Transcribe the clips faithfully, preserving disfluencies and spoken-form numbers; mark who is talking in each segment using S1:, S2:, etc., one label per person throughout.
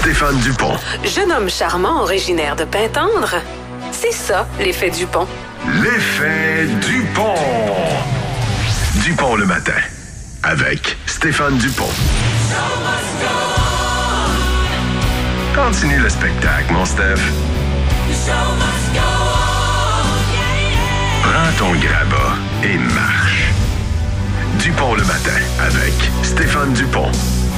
S1: Stéphane Dupont.
S2: Jeune homme charmant originaire de Pintendre. C'est ça, l'effet Dupont.
S1: L'effet Dupont. Dupont le matin, avec Stéphane Dupont. Continue le spectacle, mon Steph. Prends ton grabat et marche. Dupont le matin, avec Stéphane Dupont.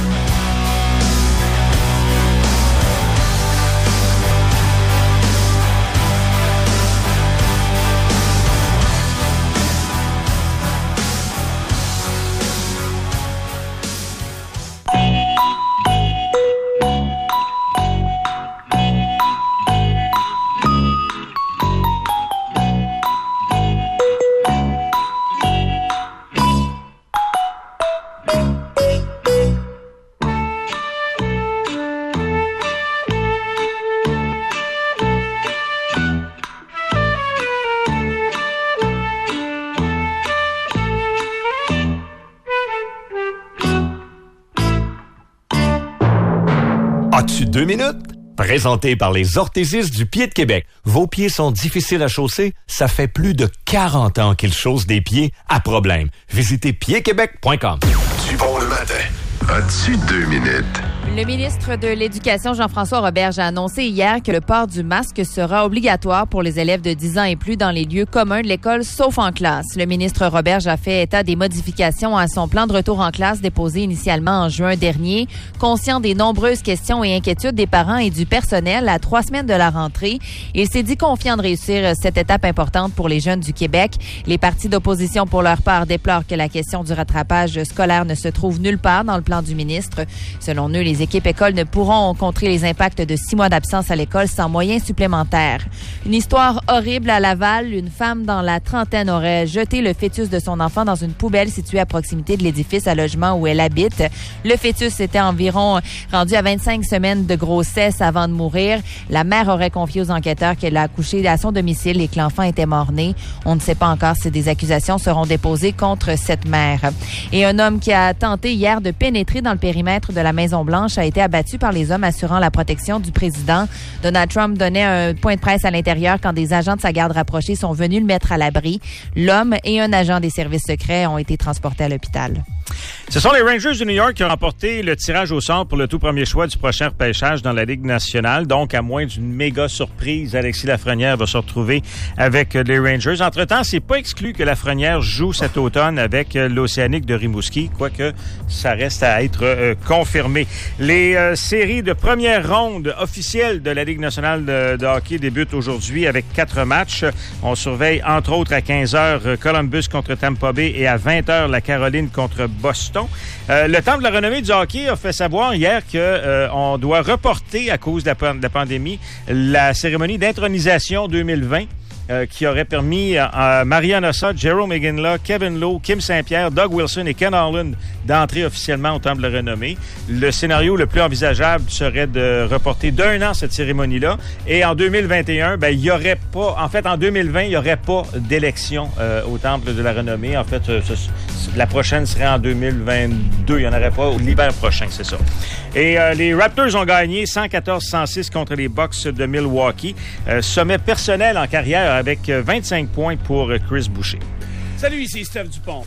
S3: As-tu deux minutes? Présenté par les orthésistes du pied de Québec. Vos pieds sont difficiles à chausser? Ça fait plus de quarante ans qu'ils chaussent des pieds à problème. Visitez pied québec point com.
S1: Dupont le matin. As-tu deux minutes?
S4: Le ministre de l'Éducation, Jean-François Roberge, a annoncé hier que le port du masque sera obligatoire pour les élèves de dix ans et plus dans les lieux communs de l'école, sauf en classe. Le ministre Roberge a fait état des modifications à son plan de retour en classe déposé initialement en juin dernier. Conscient des nombreuses questions et inquiétudes des parents et du personnel à trois semaines de la rentrée, il s'est dit confiant de réussir cette étape importante pour les jeunes du Québec. Les partis d'opposition, pour leur part, déplorent que la question du rattrapage scolaire ne se trouve nulle part dans le plan du ministre. Selon eux, les équipes écoles ne pourront contrer les impacts de six mois d'absence à l'école sans moyens supplémentaires. Une histoire horrible à Laval. Une femme dans la trentaine aurait jeté le fœtus de son enfant dans une poubelle située à proximité de l'édifice à logement où elle habite. Le fœtus était environ rendu à vingt-cinq semaines de grossesse avant de mourir. La mère aurait confié aux enquêteurs qu'elle a accouché à son domicile et que l'enfant était mort-né. On ne sait pas encore si des accusations seront déposées contre cette mère. Et un homme qui a tenté hier de pénétrer dans le périmètre de la Maison-Blanche a été abattu par les hommes assurant la protection du président. Donald Trump donnait un point de presse à l'intérieur quand des agents de sa garde rapprochée sont venus le mettre à l'abri. L'homme et un agent des services secrets ont été transportés à l'hôpital.
S5: Ce sont les Rangers de New York qui ont remporté le tirage au sort pour le tout premier choix du prochain repêchage dans la Ligue nationale. Donc, à moins d'une méga surprise, Alexis Lafrenière va se retrouver avec les Rangers. Entre-temps, c'est pas exclu que Lafrenière joue cet automne avec l'Océanique de Rimouski, quoique ça reste à être euh, confirmé. Les euh, séries de première ronde officielle de la Ligue nationale de, de hockey débutent aujourd'hui avec quatre matchs. On surveille, entre autres, à quinze heures, Columbus contre Tampa Bay et à vingt heures, la Caroline contre Boston. Euh, le Temple de la renommée du hockey a fait savoir hier que euh, on doit reporter, à cause de la, de la pandémie, la cérémonie d'intronisation deux mille vingt. Euh, qui aurait permis à Marianne Ossa, Jerome Iginla, Kevin Lowe, Kim Saint-Pierre, Doug Wilson et Ken Holland d'entrer officiellement au Temple de la Renommée. Le scénario le plus envisageable serait de reporter d'un an cette cérémonie-là. Et en deux mille vingt et un, ben il y aurait pas, en fait, en deux mille vingt, il y aurait pas d'élection euh, au Temple de la Renommée. En fait, euh, ce, la prochaine serait en deux mille vingt-deux. Il n'y en aurait pas l'hiver prochain, c'est ça. Et euh, les Raptors ont gagné cent quatorze à cent six contre les Bucks de Milwaukee. Euh, sommet personnel en carrière avec vingt-cinq points pour Chris Boucher.
S6: Salut, ici Steph Dupont.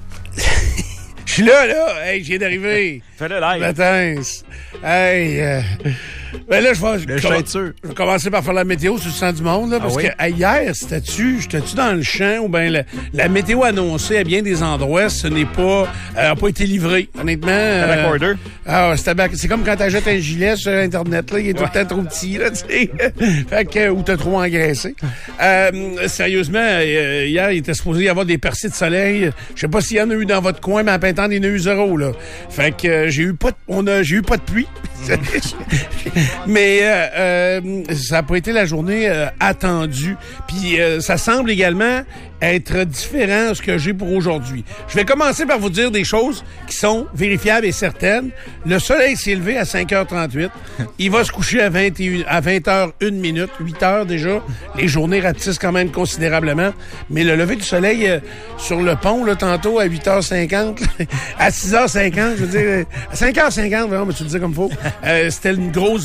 S6: Je suis là, là. Hey, je viens d'arriver.
S5: Fais-le live.
S6: Matin. Hey, euh... ben là, je vais,
S7: Le
S6: je,
S7: chat
S6: vais,
S7: est sûr.
S6: je vais commencer par faire la météo sur le centre du monde, là, parce
S7: ah oui?
S6: que hier, c'était-tu, j'étais-tu dans le champ ou bien la, la météo annoncée à bien des endroits, ce n'est pas, euh, a pas été livré, honnêtement.
S5: Euh, backorder.
S6: Ah, c'était back, c'est comme quand t'achètes un gilet sur Internet, là, il est tout ouais. le temps trop petit, là, tu sais. Fait que, ou t'as trop engraissé. Euh, sérieusement, euh, hier, il était supposé y avoir des percées de soleil. Je sais pas s'il y en a eu dans votre coin, mais en peintant des nœuds zéro, là. Fait que, euh, j'ai eu pas de, on a, j'ai eu pas de pluie. Mais euh, euh, ça n'a pas été la journée euh, attendue. Puis euh, ça semble également être différent de ce que j'ai pour aujourd'hui. Je vais commencer par vous dire des choses qui sont vérifiables et certaines. Le soleil s'est levé à cinq heures trente-huit. Il va se coucher à vingt heures une minute, huit heures déjà. Les journées rapetissent quand même considérablement. Mais le lever du soleil euh, sur le pont, là, tantôt, à huit heures cinquante, à six heures cinquante, je veux dire, à cinq heures cinquante, vraiment, mais tu le dis comme faut, euh, c'était une grosse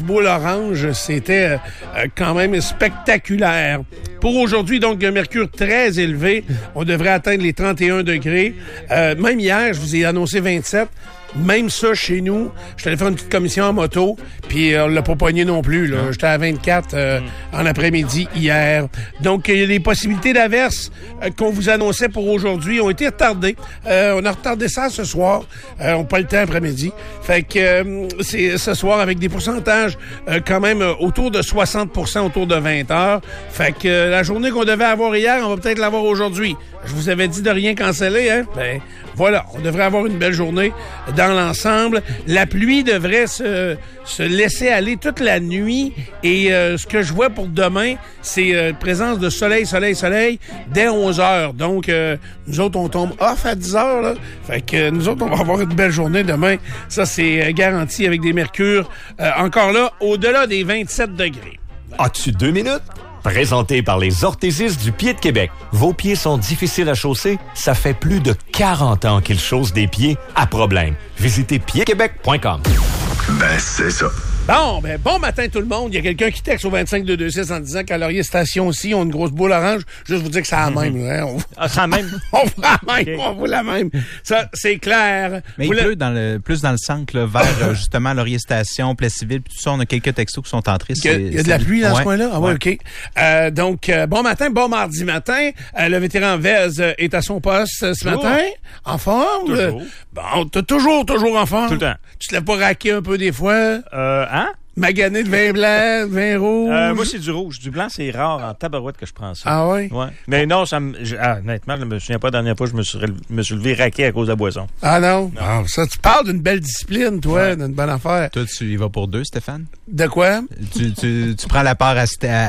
S6: boule orange. C'était euh, quand même spectaculaire. Pour aujourd'hui, donc, un mercure très élevé. On devrait atteindre les trente et un degrés. Euh, même hier, je vous ai annoncé vingt-sept. Même ça, chez nous, je suis allé faire une petite commission en moto, puis euh, on l'a pas pogné non plus. Là. J'étais à vingt-quatre euh, en après-midi hier. Donc, euh, les possibilités d'averse euh, qu'on vous annonçait pour aujourd'hui ont été retardées. Euh, on a retardé ça ce soir. Euh, on n'a pas le temps après-midi. Fait que euh, c'est ce soir avec des pourcentages euh, quand même euh, autour de soixante pour cent autour de vingt heures. Fait que euh, la journée qu'on devait avoir hier, on va peut-être l'avoir aujourd'hui. Je vous avais dit de rien canceller, hein? Ben, voilà, on devrait avoir une belle journée dans l'ensemble. La pluie devrait se, se laisser aller toute la nuit. Et euh, ce que je vois pour demain, c'est euh, présence de soleil, soleil, soleil dès onze heures. Donc, euh, nous autres, on tombe off à dix heures. Là. Fait que euh, nous autres, on va avoir une belle journée demain. Ça, c'est euh, garanti avec des mercures. Euh, encore là, au-delà des vingt-sept degrés.
S3: As-tu deux minutes? Présenté par les orthésistes du pied de Québec. Vos pieds sont difficiles à chausser? Ça fait plus de quarante ans qu'ils chaussent des pieds à problème. Visitez pied québec point com.
S1: Ben, c'est ça.
S6: Bon, ben, bon matin tout le monde. Il y a quelqu'un qui texte au vingt-cinq deux deux six en disant qu'à Laurier Station aussi, on a une grosse boule orange. Juste vous dire que c'est la même. Là, hein. On...
S5: Ah, c'est la même?
S6: on voit la même. Okay. On voit la même. Ça, c'est clair.
S7: Mais vous il pleut dans le, plus dans le centre, là, vers justement Laurier Station, Plessisville, puis tout ça. On a quelques textos qui sont entrés.
S6: Il y a, il y a de la pluie dans ouais. ce coin-là? Ah ouais, ouais. OK. Euh, donc, euh, bon matin, bon mardi matin. Euh, le vétéran Vez est à son poste euh, ce toujours. matin. En forme?
S5: Toujours.
S6: Bon, t'es toujours, toujours en forme?
S5: Tout le temps.
S6: Tu te l'as pas raqué un peu des fois?
S5: Euh, hein?
S6: Magané de vin blanc, de vin rouge.
S5: Euh, moi, c'est du rouge. Du blanc, c'est rare en tabarouette que je prends ça.
S6: Ah oui?
S5: Ouais. Mais non, ça me, je, ah, honnêtement, je me souviens pas la dernière fois que je me suis, me suis levé raqué à cause de la boisson.
S6: Ah non? non. Ah, ça, tu parles d'une belle discipline, toi, ouais. d'une bonne affaire.
S7: Toi, tu y vas pour deux, Stéphane?
S6: De quoi?
S7: Tu, tu, tu prends la part à,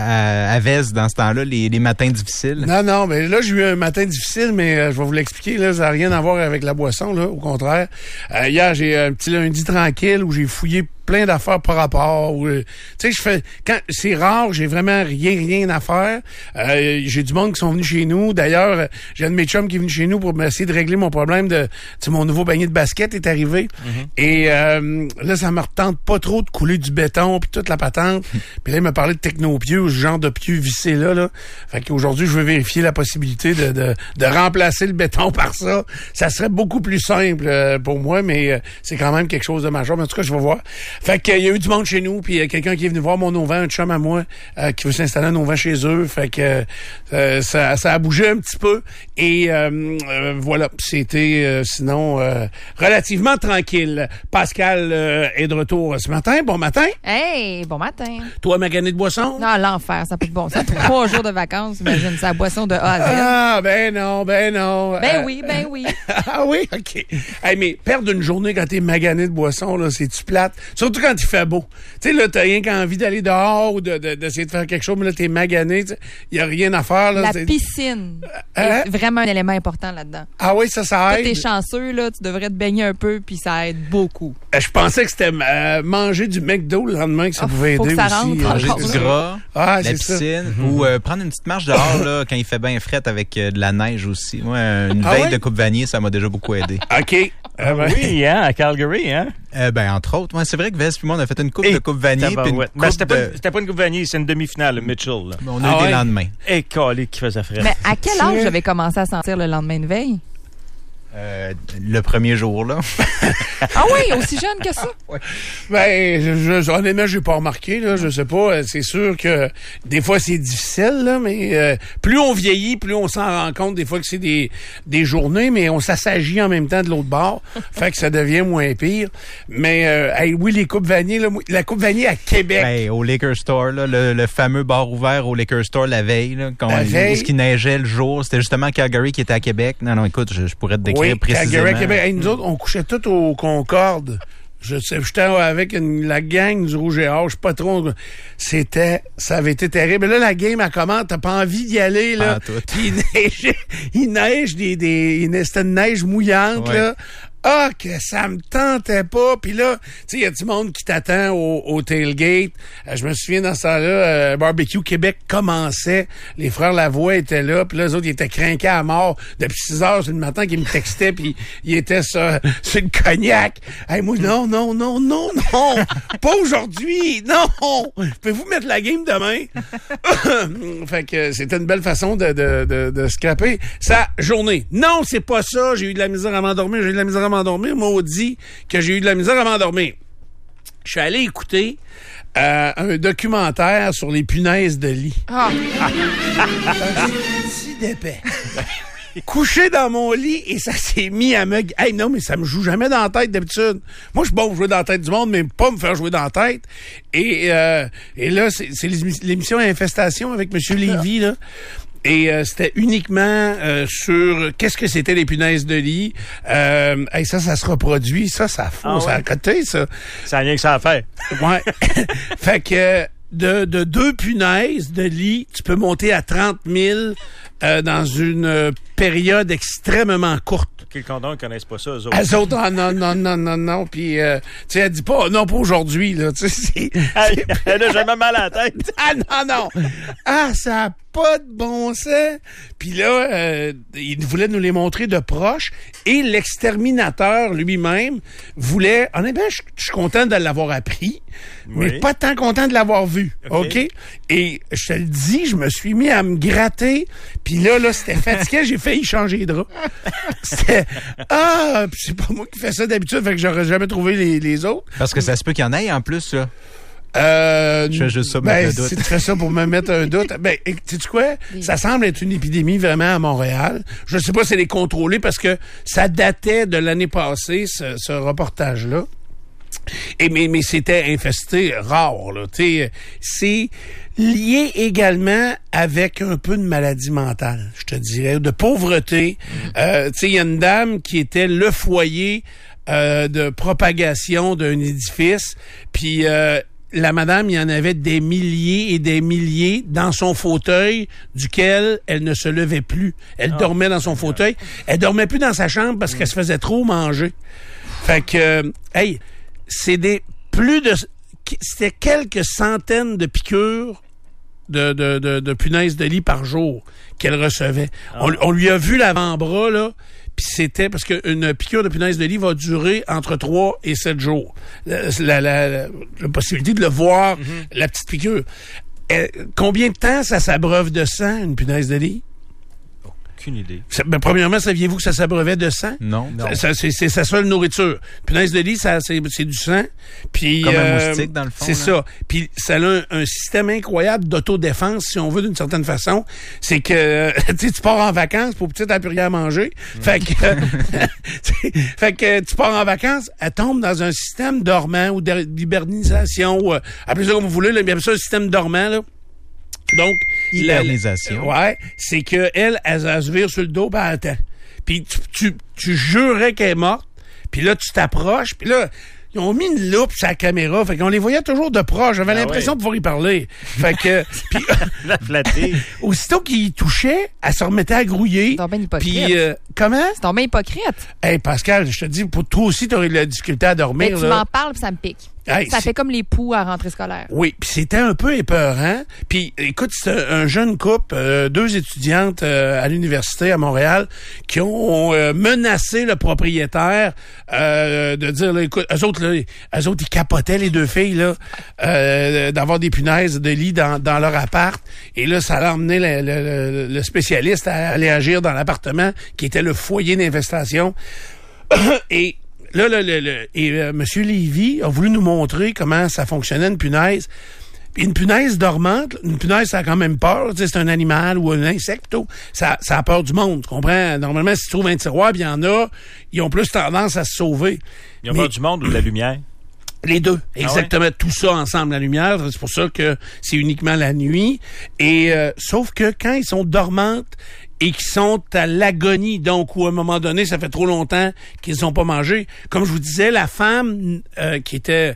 S7: à, à Vez dans ce temps-là, les, les matins difficiles?
S6: Non, non, mais là, j'ai eu un matin difficile, mais euh, je vais vous l'expliquer, là, ça n'a rien à voir avec la boisson, là, au contraire. Euh, hier, j'ai un petit lundi tranquille où j'ai fouillé plein d'affaires par rapport. Euh, tu sais, je fais quand c'est rare, j'ai vraiment rien, rien à faire. Euh, j'ai du monde qui sont venus chez nous. D'ailleurs, j'ai un de mes chums qui est venu chez nous pour essayer de régler mon problème de, tu sais, mon nouveau panier de basket est arrivé. Mm-hmm. Et euh, là, ça me retente pas trop de couler du béton puis toute la patente. Puis là, il m'a parlé de technopieux ou ce genre de pieux vissé là, là. Fait qu'aujourd'hui, je veux vérifier la possibilité de, de, de remplacer le béton par ça. Ça serait beaucoup plus simple euh, pour moi, mais euh, c'est quand même quelque chose de majeur. Mais en tout cas, je vais voir. Fait qu'il y a eu du monde chez nous, puis il y a quelqu'un qui est venu voir mon auvent, un chum à moi, euh, qui veut s'installer un auvent chez eux. Fait que euh, ça, ça a bougé un petit peu. Et euh, euh, voilà, c'était euh, sinon euh, relativement tranquille. Pascal euh, est de retour ce matin. Bon matin.
S4: Hey, bon matin.
S6: Toi, magané de boisson?
S4: Non, l'enfer, ça peut être bon. Ça trois jours de vacances, imagine, ça boisson de A à Z.
S6: Ah, ben non, ben non.
S4: Ben
S6: euh,
S4: oui, ben oui.
S6: Ah oui, OK. Hey, mais perdre une journée quand t'es magané de boisson, là, c'est-tu plate? Surtout quand il fait beau. Tu sais, là, t'as rien qu'envie d'aller dehors ou de, de, d'essayer de faire quelque chose, mais là, t'es magané. Il y a rien à faire. Là,
S4: La
S6: c'est...
S4: piscine
S6: hein?
S4: est vraiment un élément important là-dedans.
S6: Ah oui, ça, ça aide.
S4: Toi, t'es chanceux, là, tu devrais te baigner un peu, puis ça aide beaucoup.
S6: Euh, je pensais que c'était euh, manger du McDo le lendemain que ça
S4: oh,
S6: pouvait
S4: faut
S6: aider
S4: que ça
S6: aussi.
S4: Rentre,
S7: manger
S4: euh,
S7: du gras,
S6: ah,
S7: la piscine,
S6: ça.
S7: ou euh, prendre une petite marche dehors là, quand il fait bien fret avec euh, de la neige aussi. Moi, une ah, veille ouais? de coupe vanille, ça m'a déjà beaucoup aidé.
S6: OK.
S5: Ah, ben. Oui, hein, à Calgary, hein?
S7: Euh, ben, entre autres. Ouais, c'est vrai que Vez puis moi, on a fait une coupe Et de coupe vanille. Puis une
S5: ouais.
S7: coupe
S5: ben, c'était,
S7: de...
S5: pas, c'était pas une coupe vanille, c'est une demi-finale, Mitchell. Là.
S7: On a
S6: ah,
S7: eu
S6: ouais?
S7: des lendemains.
S5: Et calé qui faisait frais.
S4: Mais à quel âge j'avais commencé à sentir le lendemain de veille?
S7: Euh, le premier jour, là.
S4: Ah oui, aussi jeune que ça?
S6: Ouais. Ben, je, je, honnêtement, j'ai pas remarqué, là, je sais pas. C'est sûr que des fois, c'est difficile, là, mais euh, plus on vieillit, plus on s'en rend compte des fois que c'est des, des journées, mais on s'assagit en même temps de l'autre bord, fait que ça devient moins pire. Mais, euh, hey, oui, les coupes vanille, là, la coupe vanille à Québec.
S7: Hey, au Liquor Store, là, le, le fameux bar ouvert au Liquor Store la veille, là, quand
S6: la
S7: il,
S6: veille?
S7: ce qui neigeait le jour, c'était justement Calgary qui était à Québec. Non, non, écoute, je, je pourrais te décrire
S6: oui,
S7: précisément.
S6: Calgary, Québec. Hey, nous autres, on couchait tous au Concorde. Je sais, j'étais avec une, la gang du Rouge et Or, je sais pas trop. C'était, ça avait été terrible. Là, la game, elle commence, t'as pas envie d'y aller, là.
S7: Ah,
S6: Puis il neige, il neige des, des, c'était une neige mouillante,
S7: ouais.
S6: là. Ah, que ça me tentait pas. Puis là, tu sais, il y a du monde qui t'attend au, au tailgate. Euh, je me souviens, dans ce temps-là, euh, Barbecue Québec commençait. Les frères Lavoie étaient là. Puis là, les autres, ils étaient crinqués à mort depuis six heures le matin qu'ils me textaient. Puis ils étaient sur, sur le cognac. Hey, moi, non, non, non, non, non. Pas aujourd'hui. Non. Pouvez-vous mettre la game demain? Fait que c'était une belle façon de, de, de, de scraper sa journée. Non, c'est pas ça. J'ai eu de la misère à m'endormir. J'ai eu de la misère à m'endormir. Maudit que j'ai eu de la misère à m'endormir. Je suis allé écouter euh, un documentaire sur les punaises de lit. Ah! Si d'épais. Couché dans mon lit et ça s'est mis à me... Hey, non, mais ça me joue jamais dans la tête d'habitude. Moi, je suis bon pour jouer dans la tête du monde, mais pas me faire jouer dans la tête. Et, euh, et là, c'est, c'est l'émission Infestation avec M. Lévy, là. Et euh, c'était uniquement euh, sur qu'est-ce que c'était les punaises de lit. Euh, hey, ça, ça se reproduit. Ça, ça fout. Ah ouais. Ça a côté, ça.
S5: Ça n'a rien que ça à faire.
S6: Ouais. Fait que de, de deux punaises de lit, tu peux monter à trente mille euh, dans une euh, période extrêmement courte.
S5: Quel condom, ils connaissent pas ça, eux autres.
S6: Eux autres, ah, non, non, non, non, non. Puis, euh, tu sais, elle dit pas, oh, non, pas aujourd'hui, là. Tu sais, c'est,
S5: c'est... Elle a jamais mal à la tête.
S6: Ah, non, non. Ah, ça a pas de bon sens. Puis là, euh, il voulait nous les montrer de proche. Et l'exterminateur lui-même voulait... Honnêtement, je suis content de l'avoir appris, oui. mais pas tant content de l'avoir vu. OK? okay? Et je te le dis, je me suis mis à me gratter. Puis là, là, c'était fatigué. J'ai failli changer de drap. C'était... Ah! Puis c'est pas moi qui fais ça d'habitude, fait que j'aurais jamais trouvé les, les autres.
S7: Parce que ça se peut qu'il y en ait en plus, là.
S6: Euh,
S7: je fais juste ça,
S6: ben,
S7: un doute.
S6: Si tu fais ça pour me mettre un doute, ben, sais-tu quoi? Ça semble être une épidémie vraiment à Montréal. Je sais pas si elle est contrôlée parce que ça datait de l'année passée, ce, ce reportage-là. Et mais, mais c'était infesté rare, là. T'sais, c'est lié également avec un peu de maladie mentale, je te dirais, de pauvreté. Mmh. Euh, tu sais, il y a une dame qui était le foyer euh, de propagation d'un édifice, puis euh, la madame, il y en avait des milliers et des milliers dans son fauteuil duquel elle ne se levait plus. Elle oh. dormait dans son fauteuil. Elle dormait plus dans sa chambre parce mmh. qu'elle se faisait trop manger. Fait que, euh, hey, c'est des plus de... C'était quelques centaines de piqûres de, de, de, de punaises de lit par jour qu'elle recevait. Ah. On, on lui a vu l'avant-bras, là, puis c'était... Parce qu'une piqûre de punaise de lit va durer entre trois et sept jours. La, la, la, la possibilité de le voir, mm-hmm. la petite piqûre. Et, combien de temps ça s'abreuve de sang, une punaise de lit?
S5: Aucune idée.
S6: Ça, ben, premièrement, saviez-vous que ça s'abreuvait de sang?
S7: Non. non.
S6: Ça, ça, c'est, c'est sa seule nourriture. Punaise de lit, ça, c'est, c'est du sang. Puis,
S7: Comme
S6: euh,
S7: un moustique, dans le fond.
S6: C'est là. ça. Puis ça a un, un système incroyable d'autodéfense, si on veut, d'une certaine façon. C'est que tu pars en vacances, pour petit, t'as plus rien à manger. Mm. Fait que fait que tu pars en vacances, elle tombe dans un système dormant ou d'hibernisation. Ou, appelez ça comme vous voulez, là, bien ça, un système dormant, là. Donc,
S7: hibernisation.
S6: Ouais, c'est que elle, elle, elle se vire sur le dos, ben elle attend. Puis tu, tu, tu jurerais qu'elle est morte, puis là, tu t'approches, puis là, ils ont mis une loupe sur la caméra, fait qu'on les voyait toujours de proche. J'avais ah l'impression ouais. de pouvoir y parler. Fait que, puis,
S5: la flatter.
S6: Aussitôt qu'il touchait, elle se remettait à grouiller.
S4: C'est bien hypocrite.
S6: Puis, euh, comment?
S4: C'est tombé hypocrite.
S6: Hey, Pascal, je te dis, pour toi aussi, t'aurais de la difficulté à dormir.
S4: Mais tu
S6: là.
S4: m'en parles, puis ça me pique.
S6: Hey,
S4: ça
S6: c'est...
S4: fait comme les poux à rentrée scolaire.
S6: Oui, puis c'était un peu épeurant. Puis écoute, c'est un, un jeune couple, euh, deux étudiantes euh, à l'université à Montréal, qui ont euh, menacé le propriétaire euh, de dire, là, écoute, eux autres, là, eux autres, ils capotaient les deux filles là, euh, d'avoir des punaises de lit dans, dans leur appart. Et là, ça a emmené le, le, le spécialiste à aller agir dans l'appartement qui était le foyer d'investation. Et Là, là, là, là, et euh, M. Lévy a voulu nous montrer comment ça fonctionnait une punaise. Une punaise dormante, une punaise, ça a quand même peur. Tu sais, c'est un animal ou un insecte, plutôt. Ça, ça a peur du monde, tu comprends? Normalement, si tu trouves un tiroir, puis il y en a, ils ont plus tendance à se sauver.
S5: Ils ont peur du monde ou de la lumière?
S6: Les deux, exactement. Ah ouais? Tout ça ensemble, la lumière. C'est pour ça que c'est uniquement la nuit. Et euh, sauf que quand ils sont dormantes, et qui sont à l'agonie, donc où à un moment donné, ça fait trop longtemps qu'ils n'ont pas mangé. Comme je vous disais, la femme euh, qui était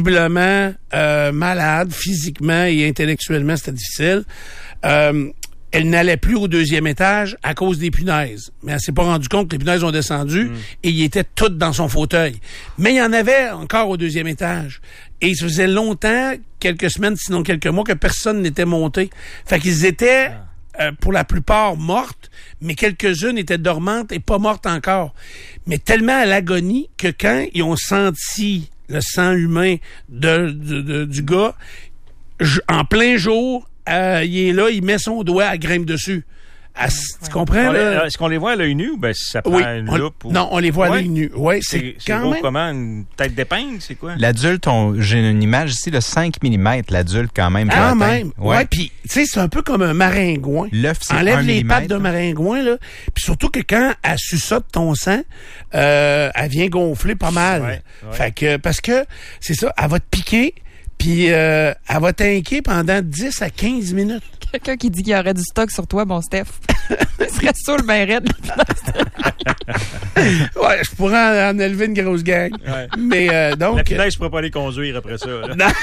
S6: visiblement euh, malade, physiquement et intellectuellement, c'était difficile, euh, Elle n'allait plus au deuxième étage à cause des punaises. Mais elle s'est pas rendue compte que les punaises ont descendu mm. et il était tout dans son fauteuil. Mais il y en avait encore au deuxième étage. Et ça faisait longtemps, quelques semaines, sinon quelques mois, que personne n'était monté. Fait qu'ils étaient, euh, pour la plupart, mortes, mais quelques-unes étaient dormantes et pas mortes encore. Mais tellement à l'agonie que quand ils ont senti le sang humain de, de, de, du gars, je, en plein jour, euh, il est là, il met son doigt, elle grimpe dessus. À, tu ouais. comprends, là?
S5: Est-ce qu'on les voit à l'œil nu ou ben, si ça prend
S6: oui,
S5: une
S6: on,
S5: loupe? Ou...
S6: Non, on les voit
S5: ouais.
S6: à l'œil nu. Oui, c'est,
S5: c'est,
S6: quand
S5: c'est gros
S6: même...
S5: comment? Une tête d'épingle, c'est quoi?
S7: L'adulte, on, j'ai une image ici de cinq millimètres, l'adulte, quand même.
S6: Quand même. Ouais, ouais puis, tu sais, c'est un peu comme un maringouin.
S7: L'œuf, c'est
S6: Enlève
S7: un
S6: les
S7: millimètre.
S6: pattes d'un maringouin, là. Puis surtout que quand elle suçote ton sang, euh, elle vient gonfler pas mal.
S5: Ouais, ouais.
S6: Fait que, parce que, c'est ça, elle va te piquer, puis euh, elle va t'inquiéter pendant dix à quinze minutes.
S4: Quelqu'un qui dit qu'il y aurait du stock sur toi, bon Steph. Il serait saoul ben raide.
S6: Ouais, je pourrais en, en élever une grosse gang.
S5: Ouais.
S6: Mais euh, donc...
S5: La punaise, je pourrais pas les conduire après ça. Là.
S6: Non.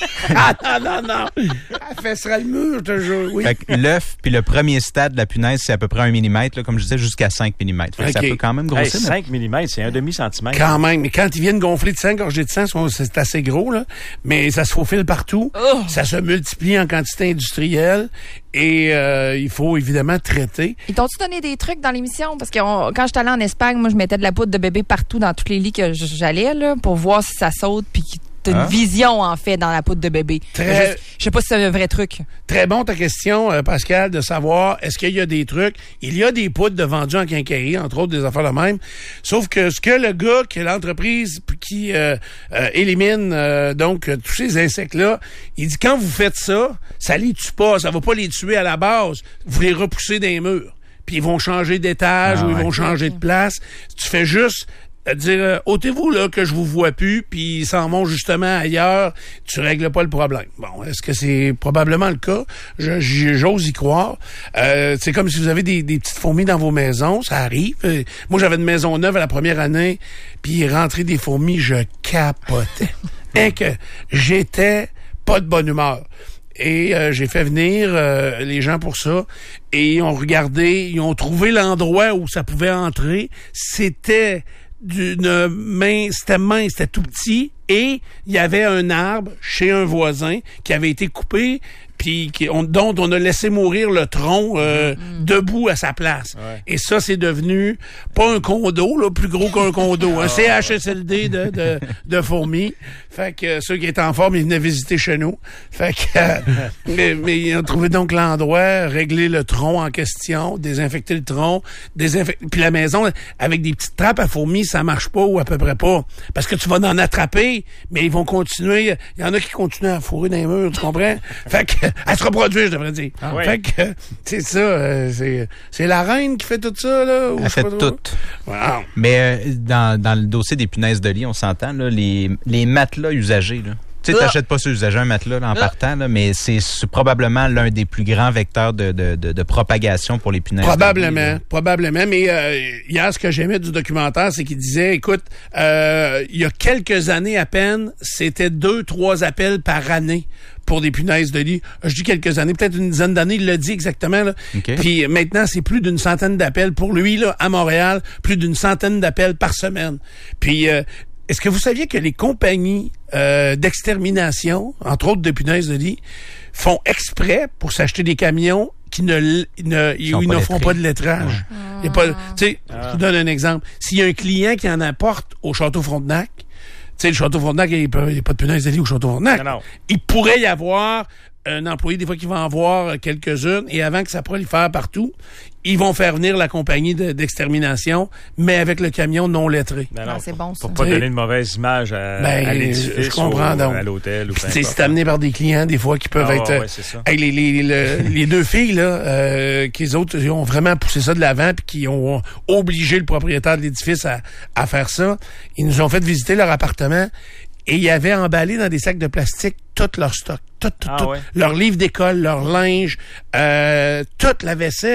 S6: ah, non, non, non. Elle fessera le mur, je te jure. Oui.
S7: Fait que l'œuf, puis le premier stade de la punaise, c'est à peu près un millimètre, là, comme je disais, jusqu'à cinq millimètres. Fait que okay. Ça peut quand même grossir.
S5: Hey, cinq millimètres, c'est un demi-centimètre.
S6: Quand même. Mais quand ils viennent gonfler de sang, gorgées de sang, c'est assez gros, là. Mais ça se faufile partout. Oh. Ça se multiplie en quantité industrielle. Et euh, il faut évidemment traiter.
S4: Ils t'ont-tu donné des trucs dans l'émission? Parce que on, quand j'étais allée en Espagne, moi, je mettais de la poudre de bébé partout dans tous les lits que j'allais, là, pour voir si ça saute, puis t'as une hein? vision, en fait, dans la poudre de bébé. Très... Je, je sais pas si c'est un vrai truc.
S6: Très bon ta question, euh, Pascal, de savoir est-ce qu'il y a des trucs. Il y a des poudres de vendues en quincaillerie, entre autres des affaires de même. Sauf que ce que le gars, qui est l'entreprise qui euh, euh, élimine euh, donc tous ces insectes-là, il dit quand vous faites ça, ça les tue pas, ça va pas les tuer à la base. Vous les repoussez dans les murs. Puis ils vont changer d'étage ah, ou ouais. ils vont changer de place. Tu fais juste dire euh, ôtez-vous là que je vous vois plus, puis ils s'en vont justement ailleurs, tu règles pas le problème. Bon, est-ce que c'est probablement le cas? Je, j'ose y croire. Euh, c'est comme si vous avez des, des petites fourmis dans vos maisons, ça arrive. Euh, moi, j'avais une maison neuve à la première année, puis il est rentré des fourmis, je capotais. Et que j'étais pas de bonne humeur. Et euh, j'ai fait venir euh, les gens pour ça. Et ils ont regardé, ils ont trouvé l'endroit où ça pouvait entrer. C'était d'une main, c'était mince, c'était tout petit. Et il y avait un arbre chez un voisin qui avait été coupé, puis qui, on, dont on a laissé mourir le tronc euh, mmh. debout à sa place. Ouais. Et ça, c'est devenu pas un condo, là, plus gros qu'un condo, un C H S L D de, de, de fourmis. Fait que euh, ceux qui étaient en forme, ils venaient visiter chez nous. Fait que euh, mais, mais ils ont trouvé donc l'endroit, régler le tronc en question, désinfecter le tronc, désinfecter. Puis la maison, avec des petites trappes à fourmis, ça marche pas ou à peu près pas. Parce que tu vas en attraper, mais ils vont continuer. Il y en a qui continuent à fourrer dans les murs, tu comprends? Fait que à se reproduire, je devrais dire. Ah, fait que, c'est ça, euh, c'est, c'est la reine qui fait tout ça, là? Ou
S7: Elle fait tout. Wow. Mais euh, dans, dans le dossier des punaises de lit, on s'entend, là, les, les matelas usagés, là. Tu sais, t'achètes pas sur usagé un matelas là, en partant, là, mais c'est, c'est probablement l'un des plus grands vecteurs de, de, de, de propagation pour les punaises.
S6: Probablement, de probablement. Mais euh, hier, ce que j'aimais du documentaire, c'est qu'il disait, écoute, euh, il y a quelques années à peine, c'était deux, trois appels par année pour des punaises de lit. Je dis quelques années, peut-être une dizaine d'années, il l'a dit exactement. Là. Okay. Puis maintenant, c'est plus d'une centaine d'appels. Pour lui, là, à Montréal, plus d'une centaine d'appels par semaine. Puis... Euh, est-ce que vous saviez que les compagnies euh, d'extermination, entre autres de punaises de lit, font exprès pour s'acheter des camions qui ne, ne ils, ils ne font pas de lettrage? Ouais. Ah. Pas, tu sais, ah. je vous donne un exemple. S'il y a un client qui en apporte au Château Frontenac, tu sais, le Château Frontenac, il n'y a pas de punaises de lit au Château Frontenac. Non, non. Il pourrait y avoir un employé, des fois, qui va en voir quelques-unes, et avant que ça prolifère partout, ils vont faire venir la compagnie de, d'extermination, mais avec le camion non lettré.
S5: Ben non,
S4: ah, c'est bon, ça.
S5: Pour pas donner une mauvaise image à,
S6: ben,
S5: à l'édifice
S6: je comprends,
S5: ou
S6: donc.
S5: à l'hôtel. Ou
S6: c'est, c'est amené par des clients, des fois, qui peuvent
S5: ah,
S6: être...
S5: Ouais, c'est ça.
S6: Hey, les, les, les, les deux filles, là, euh, qui les autres ils ont vraiment poussé ça de l'avant, puis qui ont obligé le propriétaire de l'édifice à, à faire ça. Ils nous ont fait visiter leur appartement, et ils avaient emballé dans des sacs de plastique tout leur stock. Tout, tout, ah, tout. Ouais. Leur livre d'école, leur linge, euh, toute la vaisselle,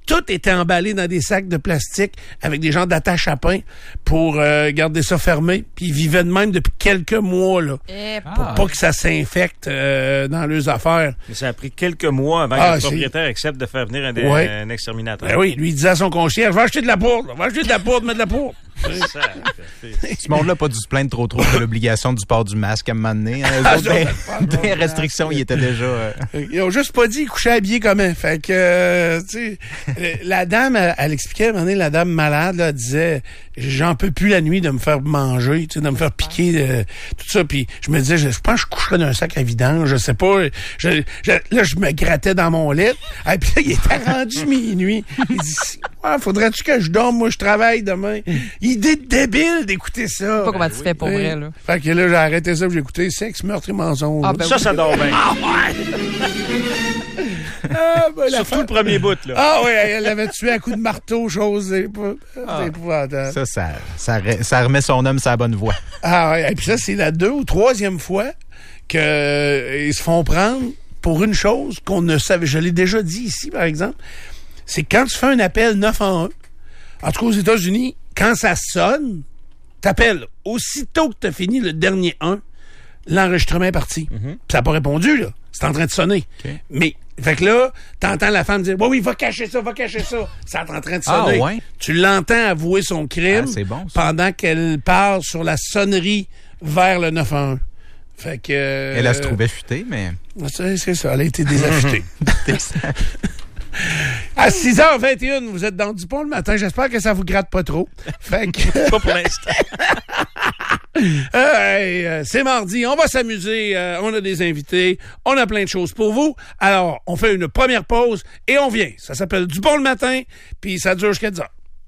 S6: Tout était emballé dans des sacs de plastique avec des genres d'attache à pain pour euh, garder ça fermé. Puis ils vivaient de même depuis quelques mois, là.
S4: Et...
S6: Pour
S7: Ah.
S6: pas que ça s'infecte euh, dans leurs affaires.
S5: Mais ça a pris quelques mois avant
S6: Ah,
S5: que le
S6: c'est-
S5: propriétaire accepte de faire venir un, dé-
S6: Ouais.
S5: un exterminateur.
S6: Ben oui, lui, il disait à son concierge, va acheter de la poudre, va acheter de la poudre, mets de la poudre.
S5: Ça, c'est-
S7: Ce monde-là n'a pas dû se plaindre trop trop de l'obligation du port du masque à un moment donné. Hein. Eux
S6: Ah,
S7: autres,
S6: ça,
S7: des,
S6: pas de
S7: des restrictions, ils étaient déjà... euh,
S6: Ils ont juste pas dit qu'ils couchaient habillés comment. Fait que, euh, tu sais, euh, la dame, elle, elle expliquait, à un moment donné, la dame malade, là, elle disait, j'en peux plus la nuit de me faire manger, tu sais, de me faire piquer, euh, tout ça. Puis je me disais, je, je pense que je coucherais dans un sac à vidange, je sais pas. Je, je- là, je me grattais dans mon lit. Et puis là, il était rendu minuit. Il dit, ouais, faudrait-tu que je dorme? Moi, je travaille demain. Idée de débile d'écouter ça.
S4: Je sais pas comment tu fais pour
S6: Oui.
S4: vrai, là.
S6: Fait que là, j'ai arrêté ça, puis j'ai écouté Sexe, meurtre et mensonge.
S4: Ah, ben
S5: ça,
S4: oui.
S5: ça dort bien.
S6: Ah, ben, la
S5: Surtout
S6: femme-
S5: le premier bout, là.
S6: Ah oui, elle l'avait tué à coups de marteau, chose épou-
S7: Ah.
S6: épouvantable.
S7: Ça, ça, ça, re- ça remet son homme sur la bonne voie.
S6: Ah ouais, et puis ça, c'est la deux ou troisième fois que euh, ils se font prendre pour une chose qu'on ne savait. Je l'ai déjà dit ici, par exemple. C'est quand tu fais un appel neuf un un, en tout cas aux États-Unis, quand ça sonne, t'appelles. Aussitôt que t'as fini le dernier un, l'enregistrement est parti. Puis ça n'a pas répondu, là. C'est en train de sonner.
S7: OK.
S6: Mais, fait que là, t'entends la femme dire, oui, oui, va cacher ça, va cacher ça. C'est en train de sonner.
S7: Ah, ouais?
S6: Tu l'entends avouer son crime
S7: Ah, c'est bon, ça.
S6: pendant qu'elle parle sur la sonnerie vers le neuf un un. Fait que... euh,
S7: Elle, elle se trouvait futée, mais...
S6: C'est, c'est ça, elle a été désaffûtée. À six heures vingt et une, vous êtes dans Dupont le matin. J'espère que ça vous gratte pas trop. Fait que...
S5: Pas pour l'instant.
S6: Euh, hey, euh, c'est mardi, on va s'amuser, euh, on a des invités, on a plein de choses pour vous. Alors, on fait une première pause et on vient. Ça s'appelle Dupont le matin, puis ça dure jusqu'à dix heures.